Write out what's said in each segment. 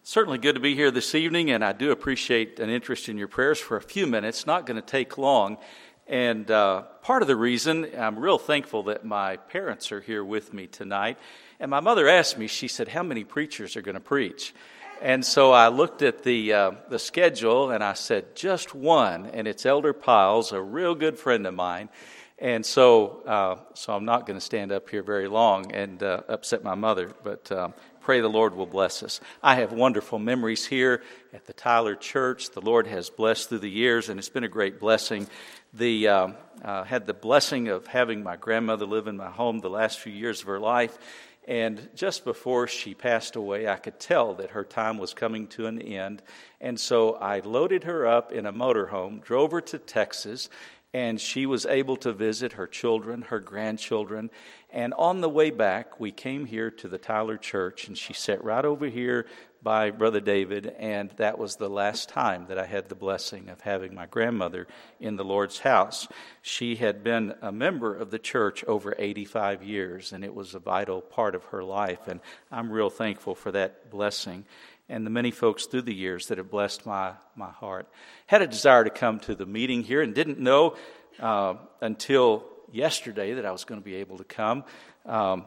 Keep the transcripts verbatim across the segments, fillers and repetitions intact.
Certainly good to be here this evening, and I do appreciate an interest in your prayers for a few minutes. Not going to take long. And uh, part of the reason, I'm real thankful that my parents are here with me tonight. And my mother asked me, she said, how many preachers are going to preach? And so I looked at the uh, the schedule, and I said, just one, and it's Elder Piles, a real good friend of mine. And so uh, so I'm not going to stand up here very long and uh, upset my mother, but um, pray the Lord will bless us. I have wonderful memories here at the Tyler Church. The Lord has blessed through the years, and it's been a great blessing. The um, uh, had the blessing of having my grandmother live in my home the last few years of her life. And just before she passed away, I could tell that her time was coming to an end. And so I loaded her up in a motorhome, drove her to Texas, and she was able to visit her children, her grandchildren. And on the way back, we came here to the Tyler Church, and she sat right over here by Brother David, and that was the last time that I had the blessing of having my grandmother in the Lord's house. She had been a member of the church over eighty-five years, and it was a vital part of her life, and I'm real thankful for that blessing and the many folks through the years that have blessed my, my heart. Had a desire to come to the meeting here and didn't know uh, until yesterday that I was going to be able to come. Um,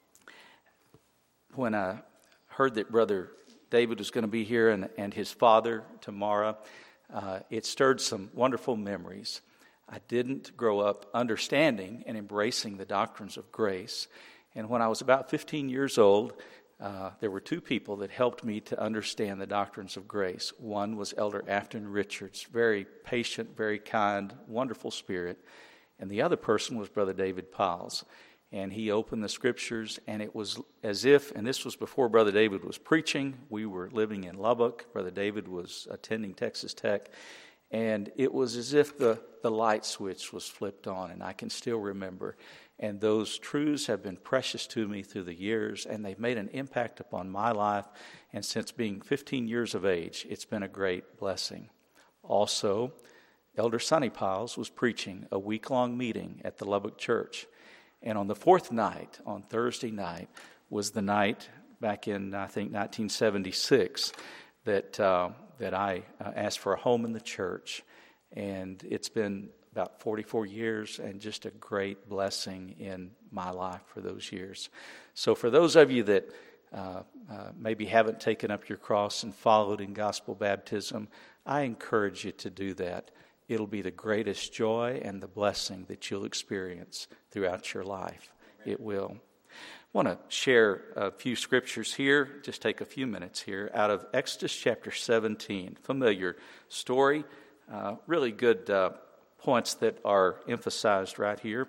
when I heard that Brother David was going to be here and, and his father tomorrow, uh, it stirred some wonderful memories. I didn't grow up understanding and embracing the doctrines of grace. And when I was about fifteen years old, uh, there were two people that helped me to understand the doctrines of grace. One was Elder Afton Richards, very patient, very kind, wonderful spirit. And the other person was Brother David Piles. And he opened the scriptures, and it was as if, and this was before Brother David was preaching. We were living in Lubbock. Brother David was attending Texas Tech. And it was as if the, the light switch was flipped on, and I can still remember. And those truths have been precious to me through the years, and they've made an impact upon my life. And since being fifteen years of age, it's been a great blessing. Also, Elder Sonny Piles was preaching a week-long meeting at the Lubbock Church. And on the fourth night, on Thursday night, was the night back in, I think, nineteen seventy-six that uh, that I uh, asked for a home in the church. And it's been about forty-four years and just a great blessing in my life for those years. So for those of you that uh, uh, maybe haven't taken up your cross and followed in gospel baptism, I encourage you to do that. It'll be the greatest joy and the blessing that you'll experience throughout your life. It will. I want to share a few scriptures here, just take a few minutes here, out of Exodus chapter seventeen. Familiar story, uh, really good uh, points that are emphasized right here.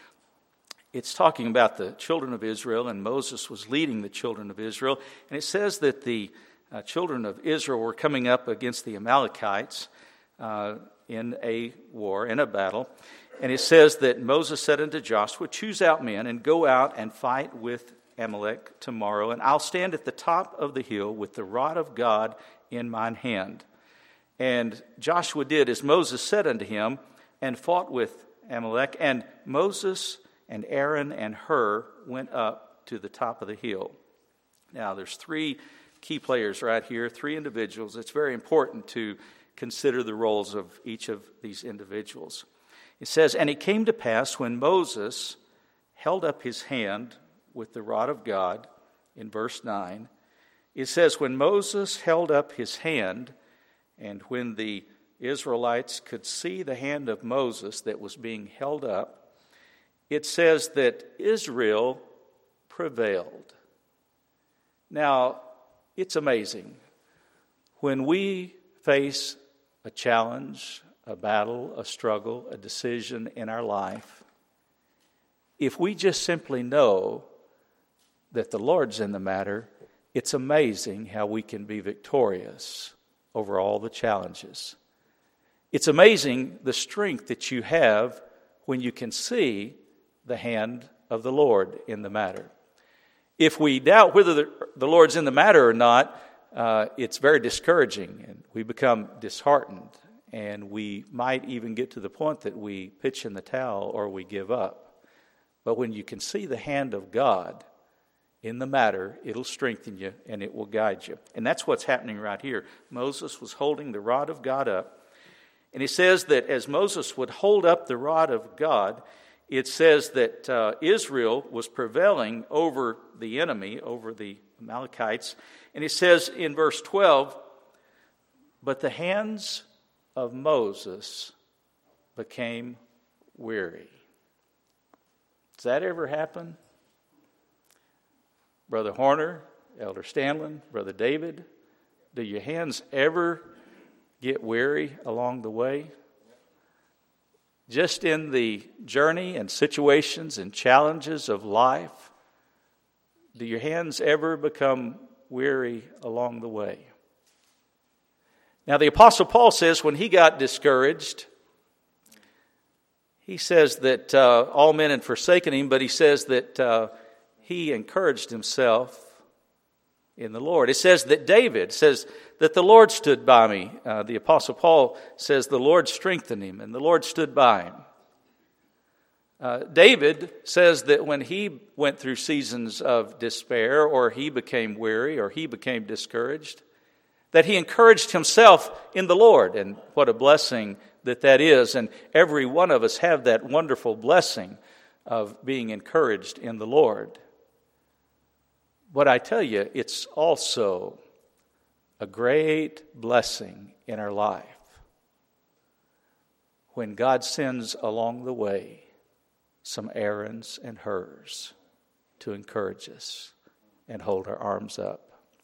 It's talking about the children of Israel, and Moses was leading the children of Israel. And it says that the uh, children of Israel were coming up against the Amalekites uh, in a war, in a battle. And it says that Moses said unto Joshua, choose out men and go out and fight with Amalek tomorrow, and I'll stand at the top of the hill with the rod of God in mine hand. And Joshua did as Moses said unto him, and fought with Amalek. And Moses and Aaron and Hur went up to the top of the hill. Now, there's three key players right here, three individuals. It's very important to consider the roles of each of these individuals. It says, and it came to pass when Moses held up his hand with the rod of God, in verse nine, it says, when Moses held up his hand, and when the Israelites could see the hand of Moses that was being held up, it says that Israel prevailed. Now, it's amazing. When we face a challenge, a battle, a struggle, a decision in our life, if we just simply know that the Lord's in the matter, it's amazing how we can be victorious over all the challenges. It's amazing the strength that you have when you can see the hand of the Lord in the matter. If we doubt whether the, the Lord's in the matter or not, uh, it's very discouraging, and we become disheartened, and we might even get to the point that we pitch in the towel or we give up. But when you can see the hand of God, in the matter, it'll strengthen you and it will guide you. And that's what's happening right here. Moses was holding the rod of God up. And it says that as Moses would hold up the rod of God, it says that uh, Israel was prevailing over the enemy, over the Amalekites. And it says in verse twelve, but the hands of Moses became weary. Does that ever happen? Brother Horner, Elder Stanlin, Brother David, do your hands ever get weary along the way? Just in the journey and situations and challenges of life, do your hands ever become weary along the way? Now, the Apostle Paul says when he got discouraged, he says that uh, all men had forsaken him, but he says that uh, he encouraged himself in the Lord. It says that David says that the Lord stood by me. Uh, the Apostle Paul says the Lord strengthened him and the Lord stood by him. Uh, David says that when he went through seasons of despair or he became weary or he became discouraged, that he encouraged himself in the Lord. And what a blessing that that is. And every one of us have that wonderful blessing of being encouraged in the Lord. But I tell you, it's also a great blessing in our life when God sends along the way some Aarons and Hurs to encourage us and hold our arms up.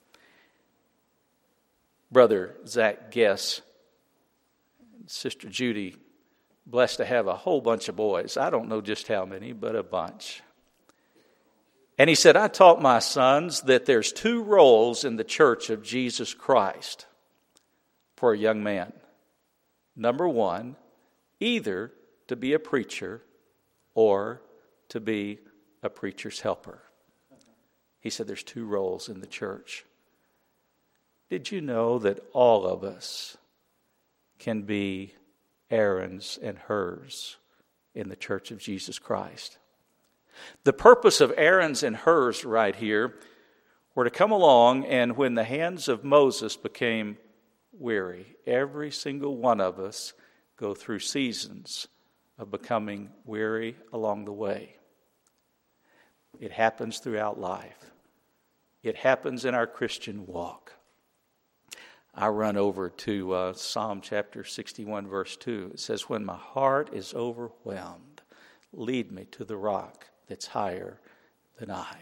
Brother Zach Guess, Sister Judy, blessed to have a whole bunch of boys. I don't know just how many, but a bunch. And he said, I taught my sons that there's two roles in the church of Jesus Christ for a young man. Number one, either to be a preacher or to be a preacher's helper. He said there's two roles in the church. Did you know that all of us can be Aarons and Hurs in the church of Jesus Christ? The purpose of Aaron's and Hurs right here were to come along, and when the hands of Moses became weary, every single one of us go through seasons of becoming weary along the way. It happens throughout life. It happens in our Christian walk. I run over to uh, Psalm chapter sixty-one, verse two. It says, when my heart is overwhelmed, lead me to the rock that's higher than I.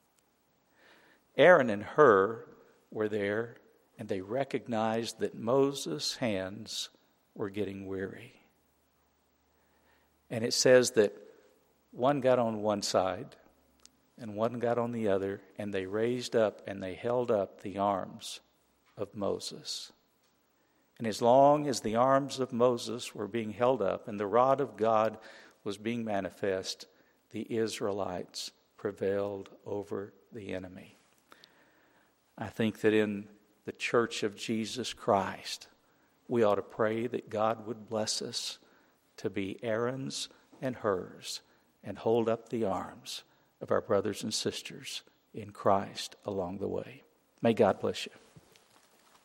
Aaron and Hur were there, and they recognized that Moses' hands were getting weary. And it says that one got on one side, and one got on the other, and they raised up and they held up the arms of Moses. And as long as the arms of Moses were being held up and the rod of God was being manifest, the Israelites prevailed over the enemy. I think that in the church of Jesus Christ, we ought to pray that God would bless us to be Aaron's and Hurs and hold up the arms of our brothers and sisters in Christ along the way. May God bless you.